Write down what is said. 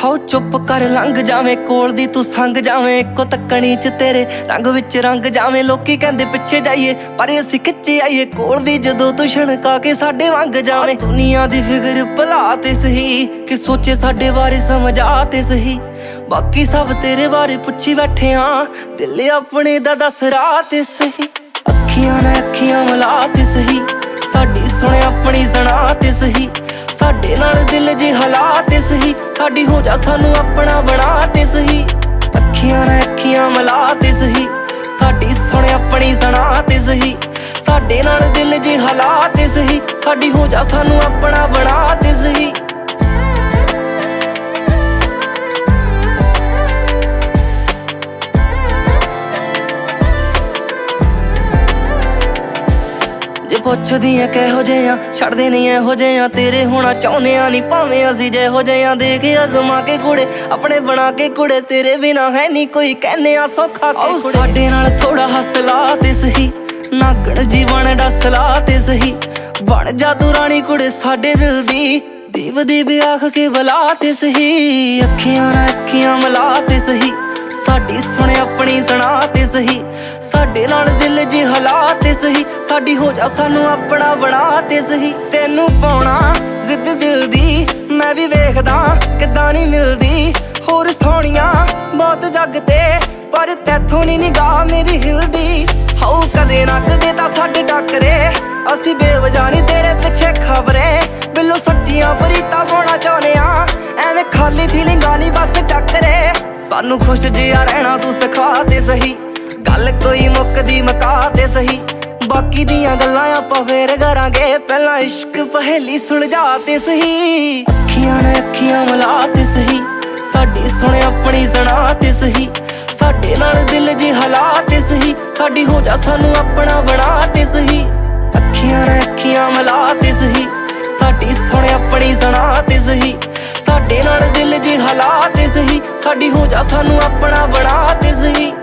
How ਚੁੱਪ ਕਰ ਲੰਘ ਜਾਵੇਂ ਕੋਲ ਦੀ ਤੂੰ ਸੰਗ ਜਾਵੇਂ ਇੱਕੋ ਤੱਕਣੀ ਚ ਤੇਰੇ ਰੰਗ ਵਿੱਚ ਰੰਗ ਜਾਵੇਂ। ਲੋਕੀ ਕਹਿੰਦੇ ਪਿੱਛੇ ਜਾਈਏ ਪਰ ਅਸੀਂ ਖਿੱਚੇ ਆਈਏ ਕੋਲ ਦੀ ਜਦੋਂ ਤੂੰ ਛਣਕਾ ਕੇ ਸਾਡੇ ਵਾਂਗ ਜਾਵੇਂ। ਦੁਨੀਆ ਦੀ ਫਿਕਰ ਭਲਾ ਤੇ ਸਹੀ ਕਿ ਸੋਚੇ ਸਾਡੇ ਬਾਰੇ ਸਮਝਾ ਤੇ ਸਹੀ ਬਾਕੀ ਸਭ ਤੇਰੇ ਬਾਰੇ ਪੁੱਛੀ ਬੈਠੇ ਆਂ ਦਿਲ ਆਪਣੇ ਦਾ ਦੱਸ ਰਾਹ ਤੇ ਸਹੀ। ਅੱਖੀਆਂ ਨਾਲ ਅੱਖੀਆਂ ਮਿਲਾ ਤੇ ਸਹੀ ਸਾਡੀ ਸੁਣੇ ਆਪਣੀ ਸੁਣਾ ਤੇ ਸਹੀ ਸਾਡੇ ਨਾਲ ਦਿਲ ਜੇ ਹਾਲਾਤ ਤੇ ਸਹੀ ਸਾਡੀ ਹੋ ਜਾ ਸਾਨੂੰ ਆਪਣਾ ਬਣਾ ਤੇ ਸਹੀ। ਅੱਖੀਆਂ ਨਾਲ ਅੱਖੀਆਂ ਮਿਲਾ ਤੇ ਸਹੀ ਸਾਡੀ ਸੁਣੇ ਆਪਣੀ ਸੁਣਾ ਤੇ ਸਹੀ ਸਾਡੇ ਨਾਲ ਦਿਲ ਜੇ ਹਾਲਾਤ ਤੇ ਸਹੀ ਸਾਡੀ ਹੋ ਜਾ ਸਾਨੂੰ ਆਪਣਾ ਬਣਾ ਤੇ ਸਹੀ। ਜੇ ਪੁੱਛਦੀ ਆ ਕਿਹੋ ਜਿਹੇ ਆ ਛੱਡਦੇ ਨਹੀਂ ਇਹੋ ਜਿਹੇ ਆ ਤੇਰੇ ਹੋਣਾ ਚਾਹੁੰਦੇ ਆ ਨਹੀਂ ਭਾਵੇਂ ਅਸੀਂ ਜਿਹੋ ਜਿਹੇ ਆ ਦੇਖ ਅਜ਼ਮਾ ਕੇ ਕੁੜੇ ਆਪਣੇ ਬਣਾ ਕੇ ਕੁੜੇ ਤੇਰੇ ਬਿਨਾ ਹੈ ਨਹੀਂ ਕੋਈ ਕਹਿੰਦੇ ਆ ਸੌਖਾ ਕੇ ਕੁੜੇ। ਸਾਡੇ ਨਾਲ ਥੋੜਾ ਹੱਸਲਾ ਤੇ ਸਹੀ ਨਾਗਣ ਜੀਵਨ ਡਸਲਾ ਤੇ ਸਹੀ ਬਣ ਜਾ ਤੂੰ ਰਾਣੀ ਕੁੜੇ ਸਾਡੇ ਦਿਲ ਦੀ ਦੀਪ ਦੀ ਆਖ ਕੇ ਬੁਲਾ ਤੇ ਸਹੀ। ਅੱਖੀਆਂ ਨਾਲ ਅੱਖੀਆਂ ਮਿਲਾ ਤੇ ਸਹੀ ਸਾਡੀ ਸੁਣੇ ਆਪਣੀ ਸੁਣਾ ਤੇ ਸਹੀ ਸਾਡੇ ਨਾਲ ਦਿਲ ਜੇ ਹਾਲਾਤ ਤੇ ਸਹੀ ਸਾਡੀ ਹੋ ਜਾ ਸਾਨੂੰ ਆਪਣਾ ਬਣਾ ਤੇ ਸਹੀ। ਤੈਨੂੰ ਪਾਉਣਾ ਜ਼ਿੱਦ ਦਿਲ ਦੀ ਮੈਂ ਵੀ ਵੇਖਦਾ ਕਿੱਦਾਂ ਨਹੀਂ ਮਿਲਦੀ ਹੋਰ ਸੋਹਣੀਆਂ ਬਹੁਤ ਜੱਗ ਤੇ ਪਰ ਤੈਥੋਂ ਨਹੀਂ ਨਿਗਾਹ ਮੇਰੀ ਹਿਲਦੀ। ਹਾਉ ਕਦੇ ਨਾ ਕਦੇ ਤਾਂ ਸਾਡੇ ਟੱਕਰੇ ਅਸੀਂ ਬੇਵਜ੍ਹਾ ਨਹੀਂ ਤੇਰੇ ਪਿੱਛੇ ਖਬਰੇ ਬਿੱਲੋ ਸੱਚੀਆਂ ਬਰੀਤਾਂ ਪਾਉਣਾ ਚਾਹੁੰਦੇ ਆ ਐਵੇਂ ਖਾਲੀ ਫੀਲਿੰਗਾਂ ਨਹੀਂ ਬਸ ਚੱਕਰੇ ਸਾਨੂੰ ਖੁਸ਼ ਜਿਹਾ ਰਹਿਣਾ ਤੂੰ ਸਿਖਾ ਤੇ ਸਹੀ ਗੱਲ ਕੋਈ ਮੁੱਕਦੀ ਮੁਕਾ ਤੇ ਸਹੀ ਬਾਕੀ ਦੀਆਂ ਗੱਲਾਂ ਆਪਾਂ ਫੇਰ ਕਰਾਂਗੇ ਪਹਿਲਾਂ ਇਸ਼ਕ ਪਹੇਲੀ ਸੁਲਝਾ ਤੇ ਸਹੀ। ਅੱਖੀਆਂ ਨਾਲ ਅੱਖੀਆਂ ਮਿਲਾ ਤੇ ਸਹੀ ਸਾਡੀ ਸੁਣੇ ਆਪਣੀ ਸੁਣਾ ਤੇ ਸਹੀ ਸਾਡੇ ਨਾਲ ਦਿਲ ਜੇ ਹਾਲਾਤ ਤੇ ਸਹੀ ਸਾਡੀ ਹੋ ਜਾ ਸਾਨੂੰ ਆਪਣਾ ਬਣਾ ਤੇ ਸਹੀ। ਅੱਖੀਆਂ ਨਾਲ ਅੱਖੀਆਂ ਮਿਲਾ ਤੇ ਸਹੀ ਸਾਡੀ ਸੁਣੇ ਆਪਣੀ ਸੁਣਾ ਤੇ ਸਹੀ ਸਾਡੇ ਨਾਲ ਦਿਲ ਜੇ ਹਾਲਾਤ ਤੇ ਸਹੀ ਸਾਡੀ ਹੋ ਜਾ ਸਾਨੂੰ ਆਪਣਾ ਬਣਾ ਤੇ ਸਹੀ।